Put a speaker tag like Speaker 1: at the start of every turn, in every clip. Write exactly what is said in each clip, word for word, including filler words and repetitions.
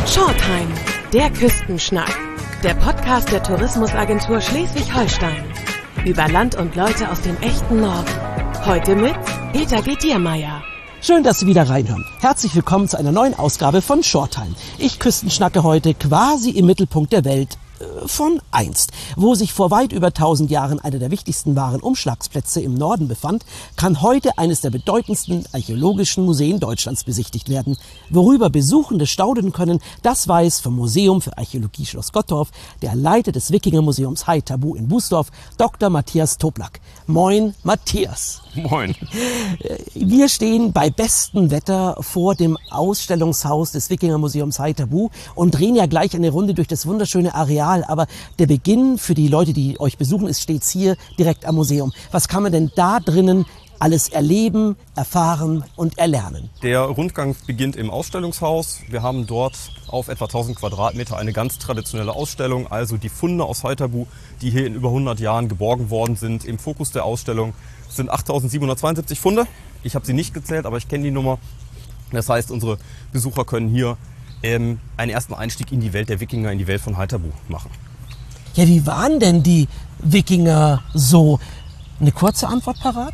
Speaker 1: Shortime, der Küstenschnack. Der Podcast der Tourismusagentur Schleswig-Holstein. Über Land und Leute aus dem echten Norden. Heute mit Peter G. Diermeier.
Speaker 2: Schön, dass Sie wieder reinhören. Herzlich willkommen zu einer neuen Ausgabe von Shortime. Ich küstenschnacke heute quasi im Mittelpunkt der Welt äh, von einst. Wo sich vor weit über tausend Jahren einer der wichtigsten Warenumschlagsplätze im Norden befand, kann heute eines der bedeutendsten archäologischen Museen Deutschlands besichtigt werden. Worüber Besuchende staunen können, das weiß vom Museum für Archäologie Schloss Gottorf der Leiter des Wikingermuseums Haithabu in Bußdorf, Doktor Matthias Toblak. Moin, Matthias.
Speaker 3: Moin.
Speaker 2: Wir stehen bei bestem Wetter vor dem Ausstellungshaus des Wikingermuseums Haithabu und drehen ja gleich eine Runde durch das wunderschöne Areal. Aber der Beginn für die Leute, die euch besuchen, ist stets hier direkt am Museum. Was kann man denn da drinnen alles erleben, erfahren und erlernen?
Speaker 3: Der Rundgang beginnt im Ausstellungshaus. Wir haben dort auf etwa tausend Quadratmeter eine ganz traditionelle Ausstellung, also die Funde aus Haithabu, die hier in über hundert Jahren geborgen worden sind. Im Fokus der Ausstellung sind achttausendsiebenhundertzweiundsiebzig Funde. Ich habe sie nicht gezählt, aber ich kenne die Nummer. Das heißt, unsere Besucher können hier ähm, einen ersten Einstieg in die Welt der Wikinger, in die Welt von Haithabu machen.
Speaker 2: Ja, wie waren denn die Wikinger so? Eine kurze Antwort parat?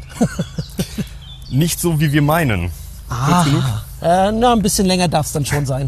Speaker 3: Nicht so, wie wir meinen.
Speaker 2: Ah, äh, na, ein bisschen länger darf es dann schon sein.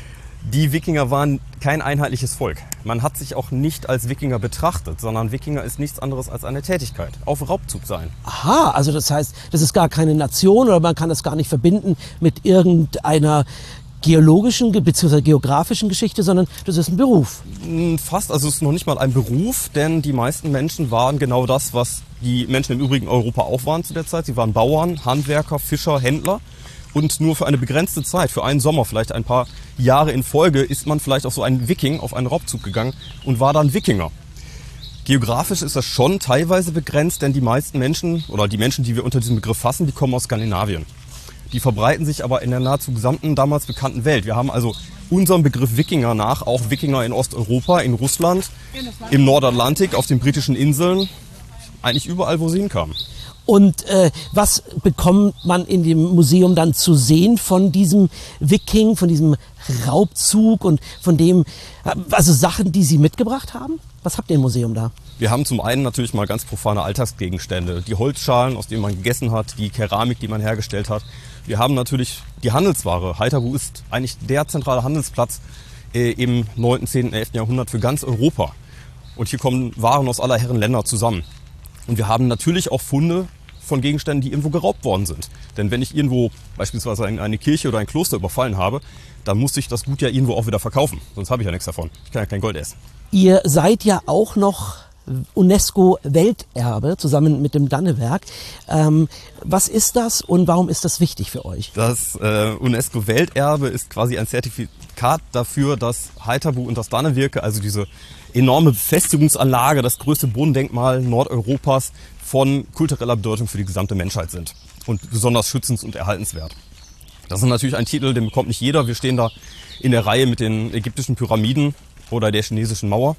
Speaker 3: Die Wikinger waren kein einheitliches Volk. Man hat sich auch nicht als Wikinger betrachtet, sondern Wikinger ist nichts anderes als eine Tätigkeit, auf Raubzug sein.
Speaker 2: Aha, also das heißt, das ist gar keine Nation oder man kann das gar nicht verbinden mit irgendeiner geologischen bzw. geografischen Geschichte, sondern das ist ein Beruf.
Speaker 3: Fast, also es ist noch nicht mal ein Beruf, denn die meisten Menschen waren genau das, was die Menschen im übrigen Europa auch waren zu der Zeit. Sie waren Bauern, Handwerker, Fischer, Händler. Und nur für eine begrenzte Zeit, für einen Sommer, vielleicht ein paar Jahre in Folge, ist man vielleicht auf so einen Wiking, auf einen Raubzug gegangen und war dann Wikinger. Geografisch ist das schon teilweise begrenzt, denn die meisten Menschen oder die Menschen, die wir unter diesem Begriff fassen, die kommen aus Skandinavien. Die verbreiten sich aber in der nahezu gesamten damals bekannten Welt. Wir haben also unserem Begriff Wikinger nach auch Wikinger in Osteuropa, in Russland, im Nordatlantik, auf den britischen Inseln, eigentlich überall, wo sie hinkamen.
Speaker 2: Und äh, was bekommt man in dem Museum dann zu sehen von diesem Wiking, von diesem Raubzug und von dem, also Sachen, die Sie mitgebracht haben? Was habt ihr im Museum da?
Speaker 3: Wir haben zum einen natürlich mal ganz profane Alltagsgegenstände, die Holzschalen, aus denen man gegessen hat, die Keramik, die man hergestellt hat. Wir haben natürlich die Handelsware. Haithabu ist eigentlich der zentrale Handelsplatz äh, im neunten, zehnten, elften Jahrhundert für ganz Europa. Und hier kommen Waren aus aller Herren Länder zusammen. Und wir haben natürlich auch Funde von Gegenständen, die irgendwo geraubt worden sind. Denn wenn ich irgendwo beispielsweise eine Kirche oder ein Kloster überfallen habe, dann muss ich das Gut ja irgendwo auch wieder verkaufen. Sonst habe ich ja nichts davon. Ich kann ja kein Gold essen.
Speaker 2: Ihr seid ja auch noch UNESCO-Welterbe zusammen mit dem Dannewerk. Ähm, was ist das und warum ist das wichtig für euch?
Speaker 3: Das äh, UNESCO-Welterbe ist quasi ein Zertifikat dafür, dass Haithabu und das Dannewerke, also diese enorme Befestigungsanlage, das größte Bodendenkmal Nordeuropas, von kultureller Bedeutung für die gesamte Menschheit sind und besonders schützens- und erhaltenswert. Das ist natürlich ein Titel, den bekommt nicht jeder. Wir stehen da in der Reihe mit den ägyptischen Pyramiden oder der chinesischen Mauer.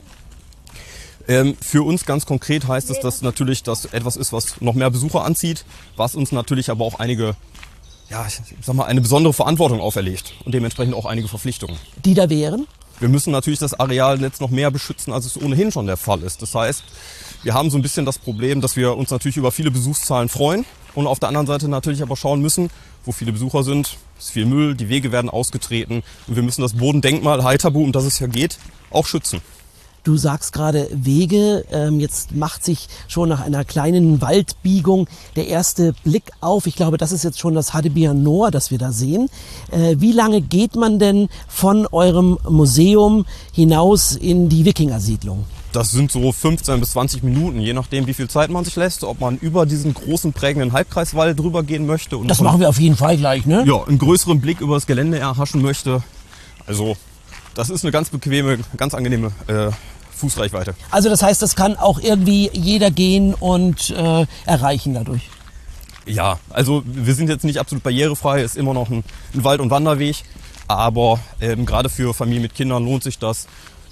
Speaker 3: Ähm, für uns ganz konkret heißt es, dass natürlich das etwas ist, was noch mehr Besucher anzieht, was uns natürlich aber auch einige, ja, ich sag mal, eine besondere Verantwortung auferlegt und dementsprechend auch einige Verpflichtungen.
Speaker 2: Die da wären?
Speaker 3: Wir müssen natürlich das Areal jetzt noch mehr beschützen, als es ohnehin schon der Fall ist. Das heißt, wir haben so ein bisschen das Problem, dass wir uns natürlich über viele Besuchszahlen freuen und auf der anderen Seite natürlich aber schauen müssen, wo viele Besucher sind, ist viel Müll, die Wege werden ausgetreten und wir müssen das Bodendenkmal Haithabu, um das es ja geht, auch schützen.
Speaker 2: Du sagst gerade Wege, ähm, jetzt macht sich schon nach einer kleinen Waldbiegung der erste Blick auf. Ich glaube, das ist jetzt schon das Hadebir Noor, das wir da sehen. Äh, wie lange geht man denn von eurem Museum hinaus in die Wikingersiedlung?
Speaker 3: Das sind so fünfzehn bis zwanzig Minuten, je nachdem, wie viel Zeit man sich lässt, ob man über diesen großen prägenden Halbkreiswall drüber gehen möchte. Und
Speaker 2: das machen wir auf jeden Fall gleich, ne?
Speaker 3: Ja, einen größeren Blick über das Gelände erhaschen möchte. Also, das ist eine ganz bequeme, ganz angenehme äh, Fußreichweite.
Speaker 2: Also das heißt, das kann auch irgendwie jeder gehen und äh, erreichen dadurch?
Speaker 3: Ja, also wir sind jetzt nicht absolut barrierefrei, ist immer noch ein, ein Wald- und Wanderweg, aber ähm, gerade für Familien mit Kindern lohnt sich das.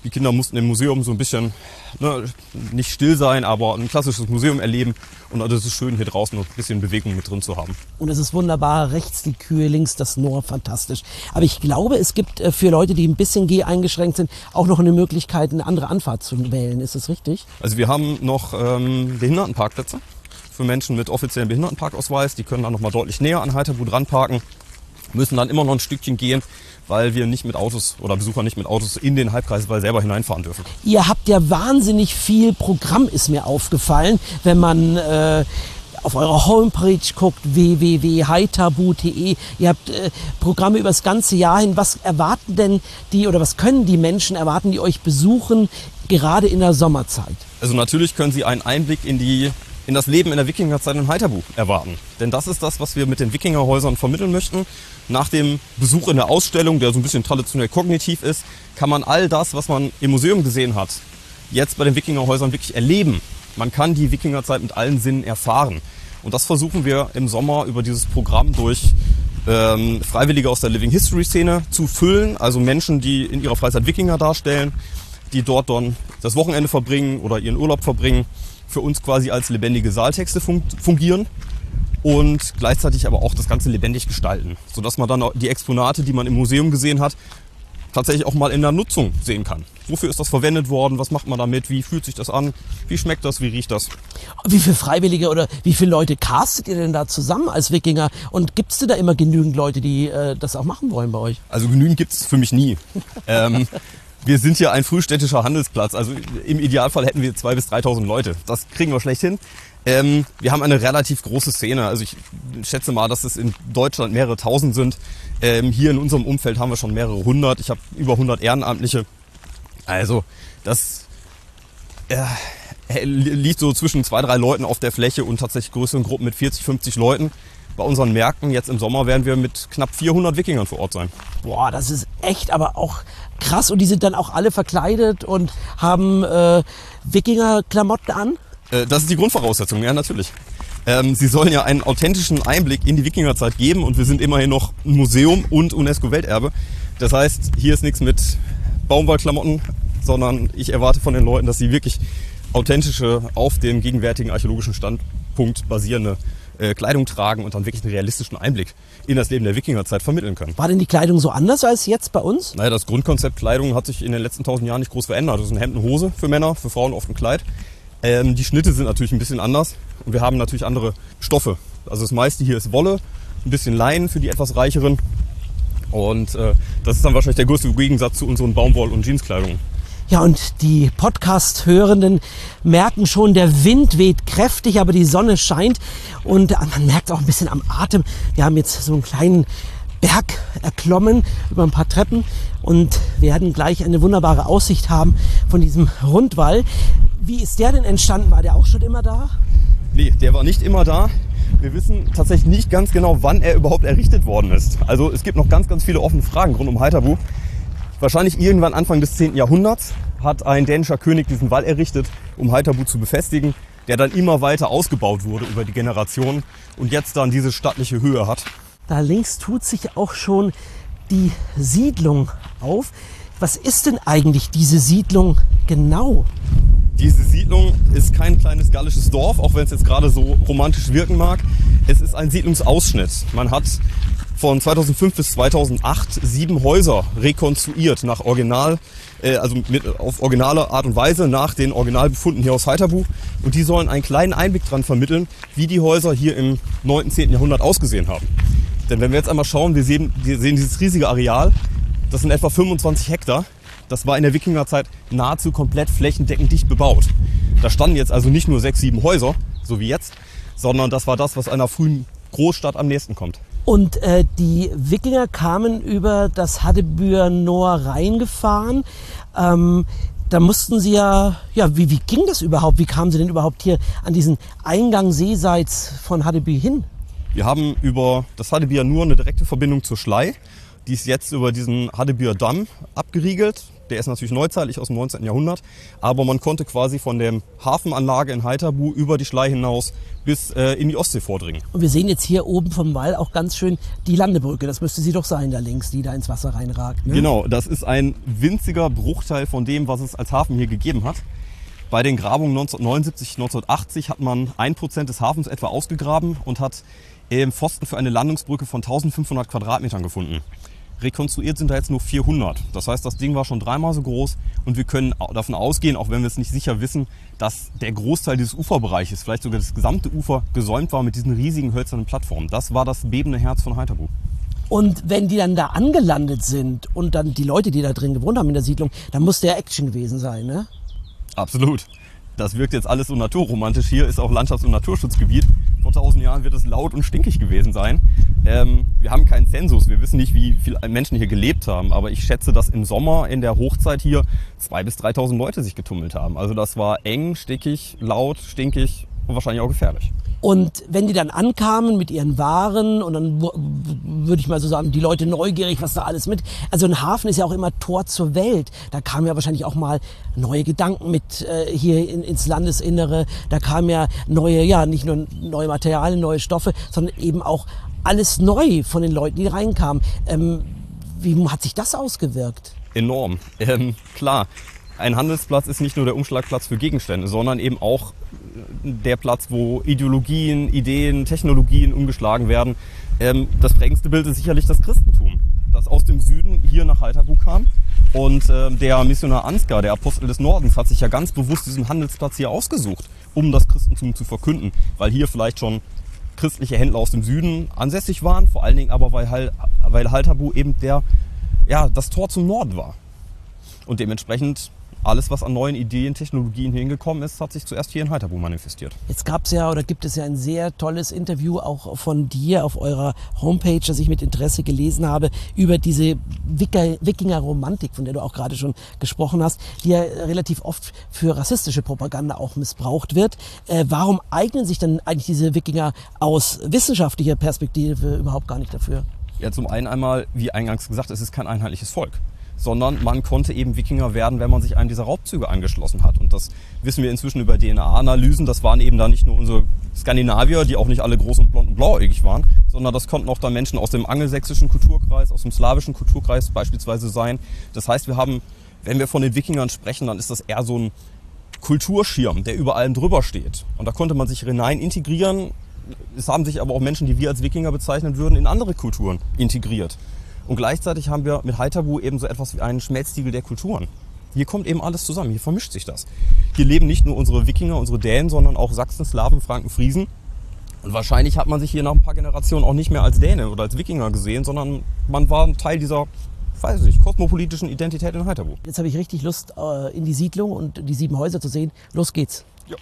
Speaker 3: Die Kinder mussten im Museum so ein bisschen, ne, nicht still sein, aber ein klassisches Museum erleben. Und es ist schön, hier draußen noch ein bisschen Bewegung mit drin zu haben.
Speaker 2: Und es ist wunderbar, rechts die Kühe, links das Noor, fantastisch. Aber ich glaube, es gibt äh, für Leute, die ein bisschen geh eingeschränkt sind, auch noch eine Möglichkeit, eine andere Anfahrt zu wählen. Ist das richtig?
Speaker 3: Also wir haben noch ähm, Behindertenparkplätze für Menschen mit offiziellem Behindertenparkausweis. Die können dann noch mal deutlich näher an Heiterbu dran parken, müssen dann immer noch ein Stückchen gehen, weil wir nicht mit Autos oder Besucher nicht mit Autos in den Halbkreiswall selber hineinfahren dürfen.
Speaker 2: Ihr habt ja wahnsinnig viel Programm, ist mir aufgefallen, wenn man äh, auf eurer Homepage guckt, w w w punkt heiterbu punkt d e. Ihr habt äh, Programme über das ganze Jahr hin. Was erwarten denn die oder was können die Menschen erwarten, die euch besuchen, gerade in der Sommerzeit?
Speaker 3: Also natürlich können Sie einen Einblick in die in das Leben in der Wikingerzeit in Heiterbu erwarten. Denn das ist das, was wir mit den Wikingerhäusern vermitteln möchten. Nach dem Besuch in der Ausstellung, der so ein bisschen traditionell kognitiv ist, kann man all das, was man im Museum gesehen hat, jetzt bei den Wikingerhäusern wirklich erleben. Man kann die Wikingerzeit mit allen Sinnen erfahren. Und das versuchen wir im Sommer über dieses Programm durch ähm, Freiwillige aus der Living History Szene zu füllen. Also Menschen, die in ihrer Freizeit Wikinger darstellen, die dort dann das Wochenende verbringen oder ihren Urlaub verbringen, für uns quasi als lebendige Saaltexte fungieren und gleichzeitig aber auch das Ganze lebendig gestalten, sodass man dann die Exponate, die man im Museum gesehen hat, tatsächlich auch mal in der Nutzung sehen kann. Wofür ist das verwendet worden? Was macht man damit? Wie fühlt sich das an? Wie schmeckt das? Wie riecht das?
Speaker 2: Wie viele Freiwillige oder wie viele Leute castet ihr denn da zusammen als Wikinger? Und gibt es denn da immer genügend Leute, die äh, das auch machen wollen bei euch?
Speaker 3: Also genügend gibt es für mich nie. ähm, Wir sind hier ein frühstädtischer Handelsplatz, also im Idealfall hätten wir zweitausend bis dreitausend Leute. Das kriegen wir schlecht hin. Ähm, wir haben eine relativ große Szene, also ich schätze mal, dass es in Deutschland mehrere Tausend sind. Ähm, hier in unserem Umfeld haben wir schon mehrere hundert, ich habe über hundert Ehrenamtliche. Also das äh, liegt so zwischen zwei, drei Leuten auf der Fläche und tatsächlich größeren Gruppen mit vierzig, fünfzig Leuten. Bei unseren Märkten jetzt im Sommer werden wir mit knapp vierhundert Wikingern vor Ort sein.
Speaker 2: Boah, das ist echt aber auch krass. Und die sind dann auch alle verkleidet und haben äh, Wikinger-Klamotten an?
Speaker 3: Äh, das ist die Grundvoraussetzung, ja natürlich. Ähm, sie sollen ja einen authentischen Einblick in die Wikingerzeit geben und wir sind immerhin noch ein Museum und UNESCO-Welterbe. Das heißt, hier ist nichts mit Baumwollklamotten, sondern ich erwarte von den Leuten, dass sie wirklich authentische, auf dem gegenwärtigen archäologischen Standpunkt basierende äh, Kleidung tragen und dann wirklich einen realistischen Einblick in das Leben der Wikingerzeit vermitteln können.
Speaker 2: War denn die Kleidung so anders als jetzt bei uns?
Speaker 3: Naja, das Grundkonzept Kleidung hat sich in den letzten tausend Jahren nicht groß verändert. Das ist ein Hemd und Hose für Männer, für Frauen oft ein Kleid. Ähm, die Schnitte sind natürlich ein bisschen anders und wir haben natürlich andere Stoffe. Also das meiste hier ist Wolle, ein bisschen Leinen für die etwas reicheren. Und äh, das ist dann wahrscheinlich der größte Gegensatz zu unseren Baumwoll- und Jeanskleidungen.
Speaker 2: Ja, und die Podcast-Hörenden merken schon, der Wind weht kräftig, aber die Sonne scheint. Und man merkt auch ein bisschen am Atem. Wir haben jetzt so einen kleinen Berg erklommen über ein paar Treppen und werden gleich eine wunderbare Aussicht haben von diesem Rundwall. Wie ist der denn entstanden? War der auch schon immer da?
Speaker 3: Nee, der war nicht immer da. Wir wissen tatsächlich nicht ganz genau, wann er überhaupt errichtet worden ist. Also es gibt noch ganz, ganz viele offene Fragen rund um Heiterbu. Wahrscheinlich irgendwann Anfang des zehnten Jahrhunderts hat ein dänischer König diesen Wall errichtet, um Heiterbu zu befestigen, der dann immer weiter ausgebaut wurde über die Generationen und jetzt dann diese stattliche Höhe hat.
Speaker 2: Da links tut sich auch schon die Siedlung auf. Was ist denn eigentlich diese Siedlung genau?
Speaker 3: Diese Siedlung ist kein kleines gallisches Dorf, auch wenn es jetzt gerade so romantisch wirken mag. Es ist ein Siedlungsausschnitt. Man hat von zweitausendfünf bis zweitausendacht sieben Häuser rekonstruiert nach Original, äh, also mit, auf originale Art und Weise nach den Originalbefunden hier aus Heiterbu. Und die sollen einen kleinen Einblick daran vermitteln, wie die Häuser hier im neunten, zehnten Jahrhundert ausgesehen haben. Denn wenn wir jetzt einmal schauen, wir sehen, wir sehen dieses riesige Areal, das sind etwa fünfundzwanzig Hektar. Das war in der Wikingerzeit nahezu komplett flächendeckend dicht bebaut. Da standen jetzt also nicht nur sechs, sieben Häuser, so wie jetzt, sondern das war das, was einer frühen Großstadt am nächsten kommt.
Speaker 2: Und äh, die Wikinger kamen über das Haddebüer Noor reingefahren. Ähm, da mussten sie ja, ja, wie, wie ging das überhaupt? Wie kamen sie denn überhaupt hier an diesen Eingang seeseits von Haddeby hin?
Speaker 3: Wir haben über das Haddebüer Noor eine direkte Verbindung zur Schlei. Die ist jetzt über diesen Haddebüer Damm abgeriegelt. Der ist natürlich neuzeitlich aus dem neunzehnten Jahrhundert, aber man konnte quasi von der Hafenanlage in Haithabu über die Schlei hinaus bis äh, in die Ostsee vordringen.
Speaker 2: Und wir sehen jetzt hier oben vom Wall auch ganz schön die Landebrücke. Das müsste sie doch sein, da links, die da ins Wasser reinragt. Ne?
Speaker 3: Genau, das ist ein winziger Bruchteil von dem, was es als Hafen hier gegeben hat. Bei den Grabungen neunzehnhundertneunundsiebzig, neunzehnhundertachtzig hat man ein Prozent des Hafens etwa ausgegraben und hat ähm, Pfosten für eine Landungsbrücke von eintausendfünfhundert Quadratmetern gefunden. Rekonstruiert sind da jetzt nur vierhundert. Das heißt, das Ding war schon dreimal so groß und wir können davon ausgehen, auch wenn wir es nicht sicher wissen, dass der Großteil dieses Uferbereiches, vielleicht sogar das gesamte Ufer, gesäumt war mit diesen riesigen hölzernen Plattformen. Das war das bebende Herz von Haithabu.
Speaker 2: Und wenn die dann da angelandet sind und dann die Leute, die da drin gewohnt haben in der Siedlung, dann muss der Action gewesen sein, ne?
Speaker 3: Absolut. Das wirkt jetzt alles so naturromantisch. Hier ist auch Landschafts- und Naturschutzgebiet. Vor tausend Jahren wird es laut und stinkig gewesen sein. Ähm, wir haben keinen Zensus. Wir wissen nicht, wie viele Menschen hier gelebt haben. Aber ich schätze, dass im Sommer in der Hochzeit hier zweitausend bis dreitausend Leute sich getummelt haben. Also das war eng, stickig, laut, stinkig und wahrscheinlich auch gefährlich.
Speaker 2: Und wenn die dann ankamen mit ihren Waren und dann würde ich mal so sagen, die Leute neugierig, was da alles mit. Also ein Hafen ist ja auch immer Tor zur Welt. Da kamen ja wahrscheinlich auch mal neue Gedanken mit äh, hier in, ins Landesinnere. Da kamen ja neue, ja nicht nur neue Materialien, neue Stoffe, sondern eben auch alles neu von den Leuten, die reinkamen. Ähm, wie hat sich das ausgewirkt?
Speaker 3: Enorm. Ähm, klar. Ein Handelsplatz ist nicht nur der Umschlagplatz für Gegenstände, sondern eben auch der Platz, wo Ideologien, Ideen, Technologien umgeschlagen werden. Ähm, das prägendste Bild ist sicherlich das Christentum, das aus dem Süden hier nach Haithabu kam. Und äh, der Missionar Ansgar, der Apostel des Nordens, hat sich ja ganz bewusst diesen Handelsplatz hier ausgesucht, um das Christentum zu verkünden, weil hier vielleicht schon christliche Händler aus dem Süden ansässig waren, vor allen Dingen aber weil, weil Haithabu eben der, ja, das Tor zum Norden war. Und dementsprechend alles, was an neuen Ideen, Technologien hingekommen ist, hat sich zuerst hier in Haithabu manifestiert.
Speaker 2: Jetzt gab es ja oder gibt es ja ein sehr tolles Interview auch von dir auf eurer Homepage, das ich mit Interesse gelesen habe, über diese Wikinger-Romantik, von der du auch gerade schon gesprochen hast, die ja relativ oft für rassistische Propaganda auch missbraucht wird. Äh, warum eignen sich dann eigentlich diese Wikinger aus wissenschaftlicher Perspektive überhaupt gar nicht dafür?
Speaker 3: Ja, zum einen einmal, wie eingangs gesagt, es ist kein einheitliches Volk, sondern man konnte eben Wikinger werden, wenn man sich einem dieser Raubzüge angeschlossen hat. Und das wissen wir inzwischen über D N A-Analysen. Das waren eben da nicht nur unsere Skandinavier, die auch nicht alle groß und blond und blauäugig waren, sondern das konnten auch dann Menschen aus dem angelsächsischen Kulturkreis, aus dem slawischen Kulturkreis beispielsweise sein. Das heißt, wir haben, wenn wir von den Wikingern sprechen, dann ist das eher so ein Kulturschirm, der über allem drüber steht. Und da konnte man sich hinein integrieren. Es haben sich aber auch Menschen, die wir als Wikinger bezeichnen würden, in andere Kulturen integriert. Und gleichzeitig haben wir mit Haithabu eben so etwas wie einen Schmelztiegel der Kulturen. Hier kommt eben alles zusammen, hier vermischt sich das. Hier leben nicht nur unsere Wikinger, unsere Dänen, sondern auch Sachsen, Slawen, Franken, Friesen. Und wahrscheinlich hat man sich hier nach ein paar Generationen auch nicht mehr als Däne oder als Wikinger gesehen, sondern man war ein Teil dieser, weiß ich nicht, kosmopolitischen Identität in Haithabu.
Speaker 2: Jetzt habe ich richtig Lust, in die Siedlung und die sieben Häuser zu sehen. Los geht's.
Speaker 3: Ja.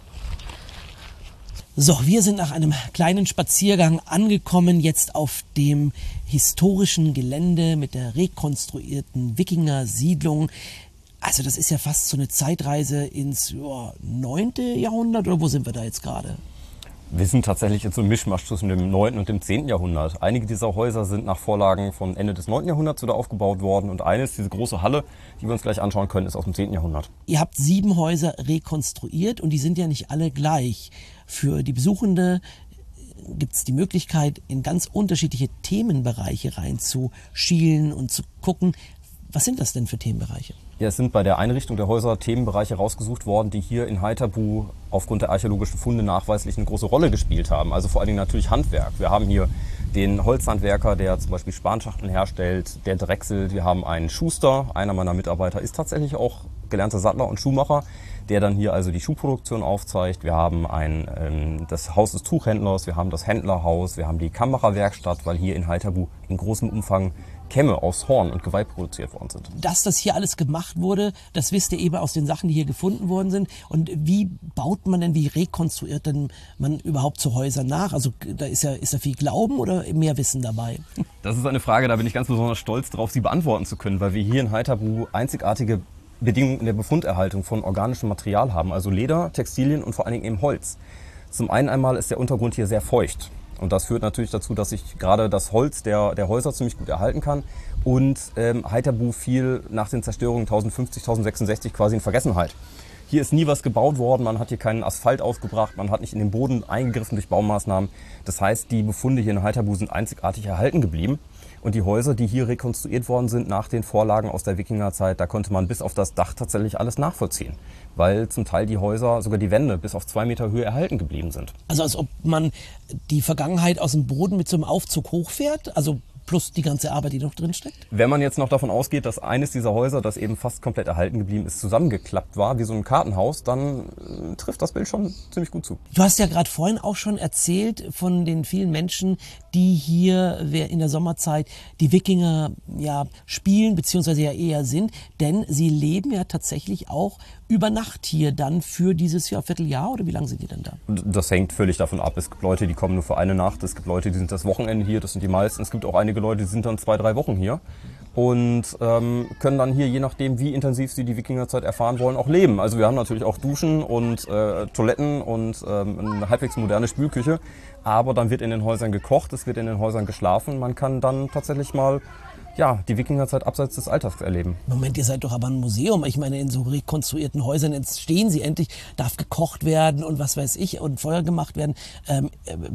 Speaker 2: So, wir sind nach einem kleinen Spaziergang angekommen, jetzt auf dem historischen Gelände mit der rekonstruierten Wikinger-Siedlung. Also das ist ja fast so eine Zeitreise ins ja, neunte Jahrhundert, oder wo sind wir da jetzt gerade?
Speaker 3: Wir sind tatsächlich jetzt so ein Mischmasch zwischen dem neunten und dem zehnten Jahrhundert. Einige dieser Häuser sind nach Vorlagen von Ende des neunten Jahrhunderts wieder aufgebaut worden und eines, diese große Halle, die wir uns gleich anschauen können, ist aus dem zehnten Jahrhundert.
Speaker 2: Ihr habt sieben Häuser rekonstruiert und die sind ja nicht alle gleich. Für die Besuchende gibt es die Möglichkeit, in ganz unterschiedliche Themenbereiche reinzuschielen und zu gucken. Was sind das denn für Themenbereiche?
Speaker 3: Ja, es sind bei der Einrichtung der Häuser Themenbereiche rausgesucht worden, die hier in Haithabu aufgrund der archäologischen Funde nachweislich eine große Rolle gespielt haben. Also vor allen Dingen natürlich Handwerk. Wir haben hier den Holzhandwerker, der zum Beispiel Spanschachteln herstellt, der Drechsel. Wir haben einen Schuster, einer meiner Mitarbeiter ist tatsächlich auch gelernter Sattler und Schuhmacher, der dann hier also die Schuhproduktion aufzeigt. Wir haben ein, ähm, das Haus des Tuchhändlers, wir haben das Händlerhaus, wir haben die Kamerawerkstatt, weil hier in Haithabu in großem Umfang Kämme aus Horn und Geweih produziert worden sind.
Speaker 2: Dass das hier alles gemacht wurde, das wisst ihr eben aus den Sachen, die hier gefunden worden sind. Und wie baut man denn, wie rekonstruiert denn man überhaupt zu Häusern nach? Also da ist ja, ist ja viel Glauben oder mehr Wissen dabei?
Speaker 3: Das ist eine Frage, da bin ich ganz besonders stolz drauf, sie beantworten zu können, weil wir hier in Haithabu einzigartige Bedingungen in der Befunderhaltung von organischem Material haben, also Leder, Textilien und vor allen Dingen eben Holz. Zum einen einmal ist der Untergrund hier sehr feucht. Und das führt natürlich dazu, dass sich gerade das Holz der, der Häuser ziemlich gut erhalten kann und ähm, Haithabu fiel nach den Zerstörungen tausendfünfzig, tausendsechsundsechzig quasi in Vergessenheit. Hier ist nie was gebaut worden, man hat hier keinen Asphalt aufgebracht, man hat nicht in den Boden eingegriffen durch Baumaßnahmen. Das heißt, die Befunde hier in Haithabu sind einzigartig erhalten geblieben. Und die Häuser, die hier rekonstruiert worden sind nach den Vorlagen aus der Wikingerzeit, da konnte man bis auf das Dach tatsächlich alles nachvollziehen. Weil zum Teil die Häuser, sogar die Wände, bis auf zwei Meter Höhe erhalten geblieben sind.
Speaker 2: Also als ob man die Vergangenheit aus dem Boden mit so einem Aufzug hochfährt, also plus die ganze Arbeit, die noch drin steckt?
Speaker 3: Wenn man jetzt noch davon ausgeht, dass eines dieser Häuser, das eben fast komplett erhalten geblieben ist, zusammengeklappt war, wie so ein Kartenhaus, dann äh, trifft das Bild schon ziemlich gut zu.
Speaker 2: Du hast ja gerade vorhin auch schon erzählt von den vielen Menschen, die hier in der Sommerzeit die Wikinger ja spielen, beziehungsweise ja eher sind, denn sie leben ja tatsächlich auch über Nacht hier dann für dieses Jahr, Vierteljahr, oder wie lange sind die denn da?
Speaker 3: Das hängt völlig davon ab. Es gibt Leute, die kommen nur für eine Nacht, es gibt Leute, die sind das Wochenende hier, das sind die meisten. Es gibt auch einige Leute, die sind dann zwei, drei Wochen hier und ähm, können dann hier, je nachdem wie intensiv sie die Wikingerzeit erfahren wollen, auch leben. Also wir haben natürlich auch Duschen und äh, Toiletten und ähm, eine halbwegs moderne Spülküche, aber dann wird in den Häusern gekocht, es wird in den Häusern geschlafen. Man kann dann tatsächlich mal ja, die Wikingerzeit abseits des Alltags erleben.
Speaker 2: Moment, ihr seid doch aber ein Museum. Ich meine, in so rekonstruierten Häusern jetzt stehen sie endlich, darf gekocht werden und was weiß ich und Feuer gemacht werden. Ähm,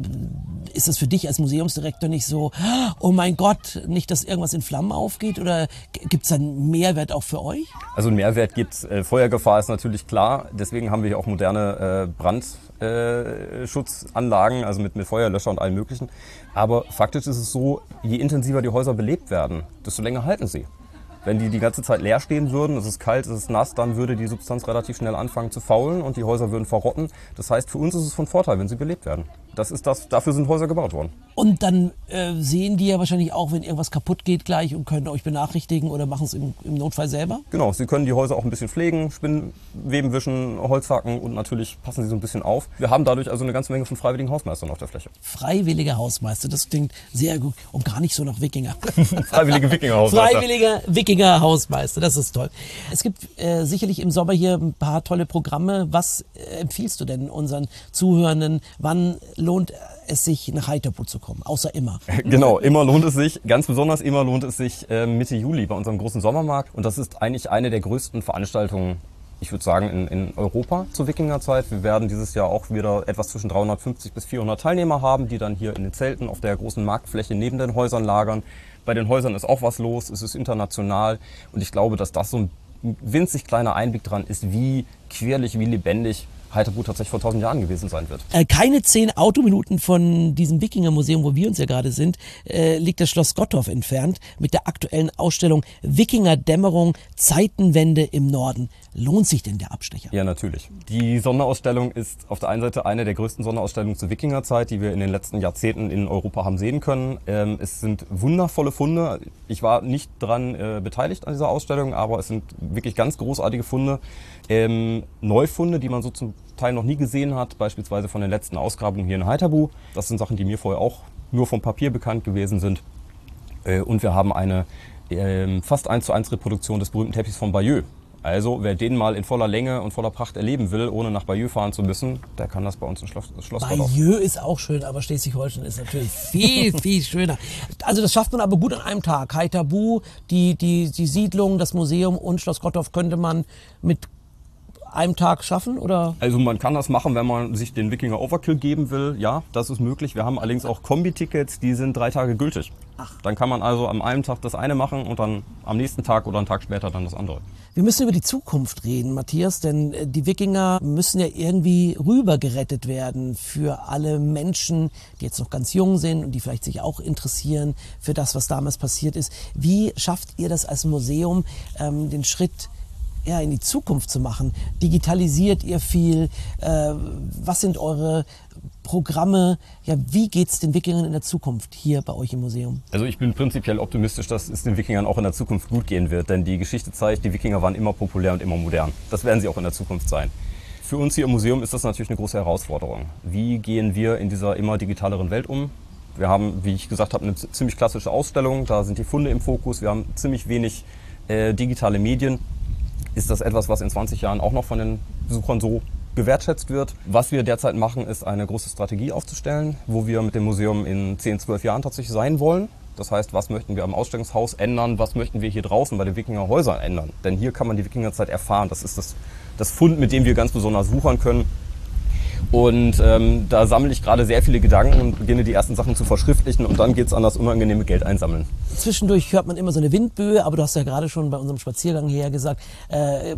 Speaker 2: ist das für dich als Museumsdirektor nicht so, oh mein Gott, nicht, dass irgendwas in Flammen aufgeht, oder gibt es einen Mehrwert auch für euch?
Speaker 3: Also einen Mehrwert gibt es. Äh, Feuergefahr ist natürlich klar. Deswegen haben wir hier auch moderne äh, Brandschutzanlagen, äh, also mit, mit Feuerlöscher und allem Möglichen. Aber faktisch ist es so, je intensiver die Häuser belebt werden, desto länger halten sie. Wenn die die ganze Zeit leer stehen würden, es ist kalt, es ist nass, dann würde die Substanz relativ schnell anfangen zu faulen und die Häuser würden verrotten. Das heißt, für uns ist es von Vorteil, wenn sie belebt werden. Das ist das, dafür sind Häuser gebaut worden.
Speaker 2: Und dann äh, sehen die ja wahrscheinlich auch, wenn irgendwas kaputt geht gleich, und können euch benachrichtigen oder machen es im, im Notfall selber?
Speaker 3: Genau, sie können die Häuser auch ein bisschen pflegen, Spinnweben wischen, Holz hacken und natürlich passen sie so ein bisschen auf. Wir haben dadurch also eine ganze Menge von freiwilligen Hausmeistern auf der Fläche.
Speaker 2: Freiwillige Hausmeister, das klingt sehr gut und gar nicht so nach Wikinger.
Speaker 3: Freiwillige Wikinger-Hausmeister.
Speaker 2: Freiwillige Wikinger-Hausmeister, das ist toll. Es gibt äh, sicherlich im Sommer hier ein paar tolle Programme. Was äh, empfiehlst du denn unseren Zuhörenden? Wann lohnt es sich, nach Haithabu zu kommen, außer immer?
Speaker 3: Genau, immer lohnt es sich. Ganz besonders immer lohnt es sich äh, Mitte Juli bei unserem großen Sommermarkt. Und das ist eigentlich eine der größten Veranstaltungen, ich würde sagen, in, in Europa zur Wikingerzeit. Wir werden dieses Jahr auch wieder etwas zwischen dreihundertfünfzig bis vierhundert Teilnehmer haben, die dann hier in den Zelten auf der großen Marktfläche neben den Häusern lagern. Bei den Häusern ist auch was los, es ist international. Und ich glaube, dass das so ein winzig kleiner Einblick dran ist, wie quirlig, wie lebendig Haithabu tatsächlich vor tausend Jahren gewesen sein wird.
Speaker 2: Äh, keine zehn Autominuten von diesem Wikinger-Museum, wo wir uns ja gerade sind, äh, liegt das Schloss Gottorf entfernt mit der aktuellen Ausstellung Wikinger-Dämmerung, Zeitenwende im Norden. Lohnt sich denn der Abstecher?
Speaker 3: Ja, natürlich. Die Sonderausstellung ist auf der einen Seite eine der größten Sonderausstellungen zur Wikingerzeit, die wir in den letzten Jahrzehnten in Europa haben sehen können. Ähm, es sind wundervolle Funde. Ich war nicht daran äh, beteiligt an dieser Ausstellung, aber es sind wirklich ganz großartige Funde. Ähm, Neufunde, die man so zum Teil noch nie gesehen hat, beispielsweise von den letzten Ausgrabungen hier in Haithabu. Das sind Sachen, die mir vorher auch nur vom Papier bekannt gewesen sind. Äh, und wir haben eine äh, fast eins zu eins Reproduktion des berühmten Teppichs von Bayeux. Also wer den mal in voller Länge und voller Pracht erleben will, ohne nach Bayeux fahren zu müssen, der kann das bei uns im Schloss, Schloss Gottorf.
Speaker 2: Bayeux ist auch schön, aber Schleswig-Holstein ist natürlich viel, viel schöner. Also das schafft man aber gut an einem Tag. Haithabu, die, die, die Siedlung, das Museum und Schloss Gottorf könnte man mit einem Tag schaffen, oder?
Speaker 3: Also man kann das machen, wenn man sich den Wikinger Overkill geben will. Ja, das ist möglich. Wir haben allerdings auch Kombi-Tickets, die sind drei Tage gültig. Ach. Dann kann man also am einen Tag das eine machen und dann am nächsten Tag oder einen Tag später dann das andere.
Speaker 2: Wir müssen über die Zukunft reden, Matthias, denn die Wikinger müssen ja irgendwie rübergerettet werden für alle Menschen, die jetzt noch ganz jung sind und die vielleicht sich auch interessieren für das, was damals passiert ist. Wie schafft ihr das als Museum, ähm, den Schritt ja, in die Zukunft zu machen? Digitalisiert ihr viel? Äh, was sind eure Programme? Ja, wie geht's den Wikingern in der Zukunft hier bei euch im Museum?
Speaker 3: Also ich bin prinzipiell optimistisch, dass es den Wikingern auch in der Zukunft gut gehen wird, denn die Geschichte zeigt, die Wikinger waren immer populär und immer modern. Das werden sie auch in der Zukunft sein. Für uns hier im Museum ist das natürlich eine große Herausforderung. Wie gehen wir in dieser immer digitaleren Welt um? Wir haben, wie ich gesagt habe, eine ziemlich klassische Ausstellung, da sind die Funde im Fokus, wir haben ziemlich wenig äh, digitale Medien. Ist das etwas, was in zwanzig Jahren auch noch von den Besuchern so gewertschätzt wird. Was wir derzeit machen, ist eine große Strategie aufzustellen, wo wir mit dem Museum in zehn, zwölf Jahren tatsächlich sein wollen. Das heißt, was möchten wir am Ausstellungshaus ändern, was möchten wir hier draußen bei den Wikingerhäusern ändern. Denn hier kann man die Wikingerzeit erfahren. Das ist das, das Fund, mit dem wir ganz besonders wuchern können. Und ähm, da sammle ich gerade sehr viele Gedanken und beginne die ersten Sachen zu verschriftlichen und dann geht es an das unangenehme Geld einsammeln.
Speaker 2: Zwischendurch hört man immer so eine Windböe, aber du hast ja gerade schon bei unserem Spaziergang hierher gesagt, äh,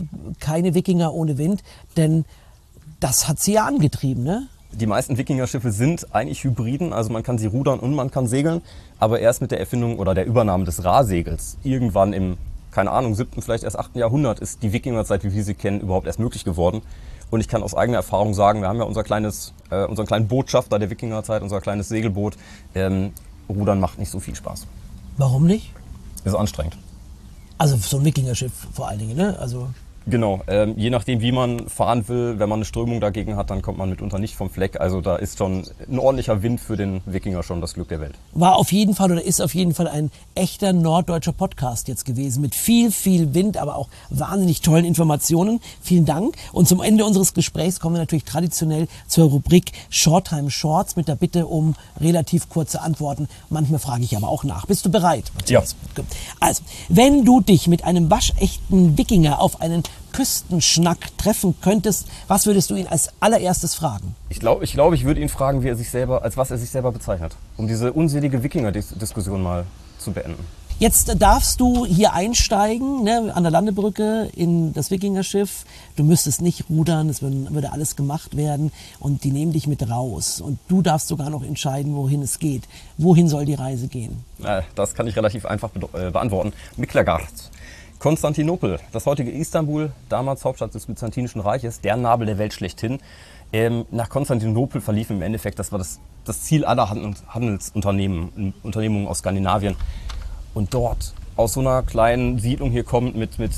Speaker 2: keine Wikinger ohne Wind, denn das hat sie ja angetrieben, ne?
Speaker 3: Die meisten Wikingerschiffe sind eigentlich Hybriden, also man kann sie rudern und man kann segeln, aber erst mit der Erfindung oder der Übernahme des Rahsegels, irgendwann im, keine Ahnung, siebten, vielleicht erst achten Jahrhundert, ist die Wikingerzeit, wie wir sie kennen, überhaupt erst möglich geworden. Und ich kann aus eigener Erfahrung sagen, wir haben ja unser kleines, äh, unseren kleinen Botschafter der Wikingerzeit, unser kleines Segelboot. Ähm, Rudern macht nicht so viel Spaß.
Speaker 2: Warum nicht?
Speaker 3: Ist anstrengend.
Speaker 2: Also so ein Wikingerschiff vor allen Dingen, ne? Also
Speaker 3: Genau, ähm, je nachdem wie man fahren will, wenn man eine Strömung dagegen hat, dann kommt man mitunter nicht vom Fleck. Also da ist schon ein ordentlicher Wind für den Wikinger schon das Glück der Welt.
Speaker 2: war auf jeden Fall oder ist auf jeden Fall ein echter norddeutscher Podcast jetzt gewesen mit viel, viel Wind, aber auch wahnsinnig tollen Informationen. Vielen Dank. Und zum Ende unseres Gesprächs kommen wir natürlich traditionell zur Rubrik Shorttime Shorts mit der Bitte um relativ kurze Antworten. Manchmal frage ich aber auch nach. Bist du bereit? Matthias?
Speaker 3: Ja.
Speaker 2: Also, wenn du dich mit einem waschechten Wikinger auf einen Küstenschnack treffen könntest, was würdest du ihn als allererstes fragen?
Speaker 3: Ich glaube, ich, glaub, ich würde ihn fragen, wie er sich selber, als was er sich selber bezeichnet, um diese unselige Wikinger-Diskussion mal zu beenden.
Speaker 2: Jetzt darfst du hier einsteigen, ne, an der Landebrücke in das Wikingerschiff. Du müsstest nicht rudern, es würde, würde alles gemacht werden und die nehmen dich mit raus. Und du darfst sogar noch entscheiden, wohin es geht. Wohin soll die Reise gehen?
Speaker 3: Äh, das kann ich relativ einfach be äh, beantworten. Miklagard. Konstantinopel, das heutige Istanbul, damals Hauptstadt des Byzantinischen Reiches, der Nabel der Welt schlechthin. Ähm, nach Konstantinopel verlief im Endeffekt, das war das, das Ziel aller Handelsunternehmen, Unternehmungen aus Skandinavien. Und dort aus so einer kleinen Siedlung hier kommt, mit, mit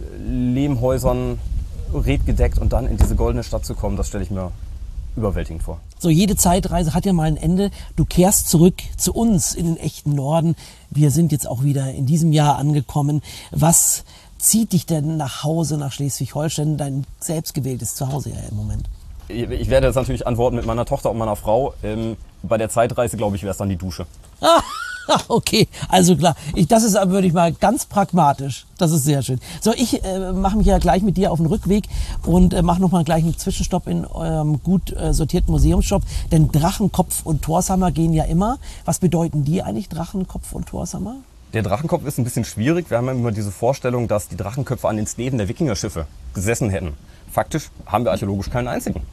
Speaker 3: Lehmhäusern, redgedeckt und dann in diese goldene Stadt zu kommen, das stelle ich mir überwältigend vor.
Speaker 2: So, jede Zeitreise hat ja mal ein Ende. Du kehrst zurück zu uns in den echten Norden. Wir sind jetzt auch wieder in diesem Jahr angekommen. Was zieht dich denn nach Hause, nach Schleswig-Holstein, dein selbstgewähltes Zuhause ja im Moment?
Speaker 3: Ich werde jetzt natürlich antworten mit meiner Tochter und meiner Frau. Ähm, bei der Zeitreise, glaube ich, wäre es dann die Dusche.
Speaker 2: Ah, okay, also klar. Ich, das ist aber, würde ich mal, ganz pragmatisch. Das ist sehr schön. So, ich äh, mache mich ja gleich mit dir auf den Rückweg und äh, mache nochmal gleich einen Zwischenstopp in eurem gut äh, sortierten Museumsshop. Denn Drachenkopf und Torshammer gehen ja immer. Was bedeuten die eigentlich, Drachenkopf und Torshammer?
Speaker 3: Der Drachenkopf ist ein bisschen schwierig. Wir haben ja immer diese Vorstellung, dass die Drachenköpfe an den Sleven der Wikingerschiffe gesessen hätten. Faktisch haben wir archäologisch keinen einzigen.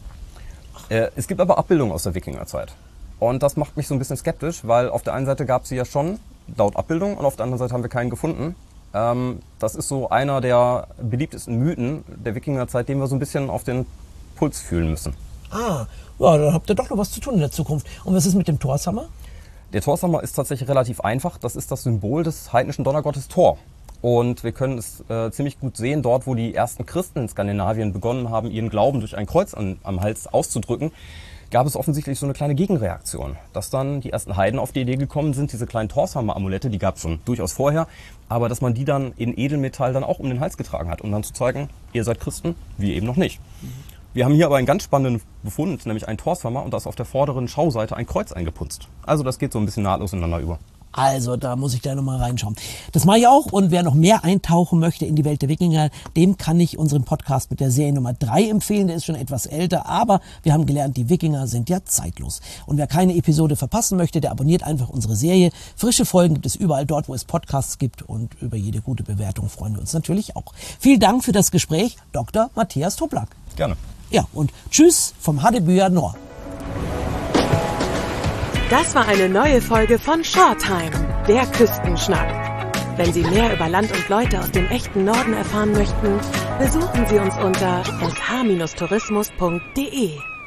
Speaker 3: Äh, es gibt aber Abbildungen aus der Wikingerzeit. Und das macht mich so ein bisschen skeptisch, weil auf der einen Seite gab es sie ja schon laut Abbildung und auf der anderen Seite haben wir keinen gefunden. Ähm, das ist so einer der beliebtesten Mythen der Wikingerzeit, den wir so ein bisschen auf den Puls fühlen müssen.
Speaker 2: Ah, ja, dann habt ihr doch noch was zu tun in der Zukunft. Und was ist mit dem Torshammer?
Speaker 3: Der Torshammer ist tatsächlich relativ einfach. Das ist das Symbol des heidnischen Donnergottes Thor. Und wir können es äh, ziemlich gut sehen, dort wo die ersten Christen in Skandinavien begonnen haben, ihren Glauben durch ein Kreuz an, am Hals auszudrücken, gab es offensichtlich so eine kleine Gegenreaktion, dass dann die ersten Heiden auf die Idee gekommen sind, diese kleinen Torshammer-Amulette, die gab es schon durchaus vorher, aber dass man die dann in Edelmetall dann auch um den Hals getragen hat, um dann zu zeigen, ihr seid Christen, wir eben noch nicht. Mhm. Wir haben hier aber einen ganz spannenden Befund, nämlich einen Torshammer und da ist auf der vorderen Schauseite ein Kreuz eingeputzt. Also das geht so ein bisschen nahtlos ineinander über.
Speaker 2: Also, da muss ich gleich nochmal reinschauen. Das mache ich auch. Und wer noch mehr eintauchen möchte in die Welt der Wikinger, dem kann ich unseren Podcast mit der Serie Nummer drei empfehlen. Der ist schon etwas älter, aber wir haben gelernt, die Wikinger sind ja zeitlos. Und wer keine Episode verpassen möchte, der abonniert einfach unsere Serie. Frische Folgen gibt es überall dort, wo es Podcasts gibt. Und über jede gute Bewertung freuen wir uns natürlich auch. Vielen Dank für das Gespräch, Doktor Matthias Toplak.
Speaker 3: Gerne.
Speaker 2: Ja, und tschüss vom Hadebüer Nord.
Speaker 1: Das war eine neue Folge von Shorttime, der Küstenschnack. Wenn Sie mehr über Land und Leute aus dem echten Norden erfahren möchten, besuchen Sie uns unter s h tourismus punkt d e.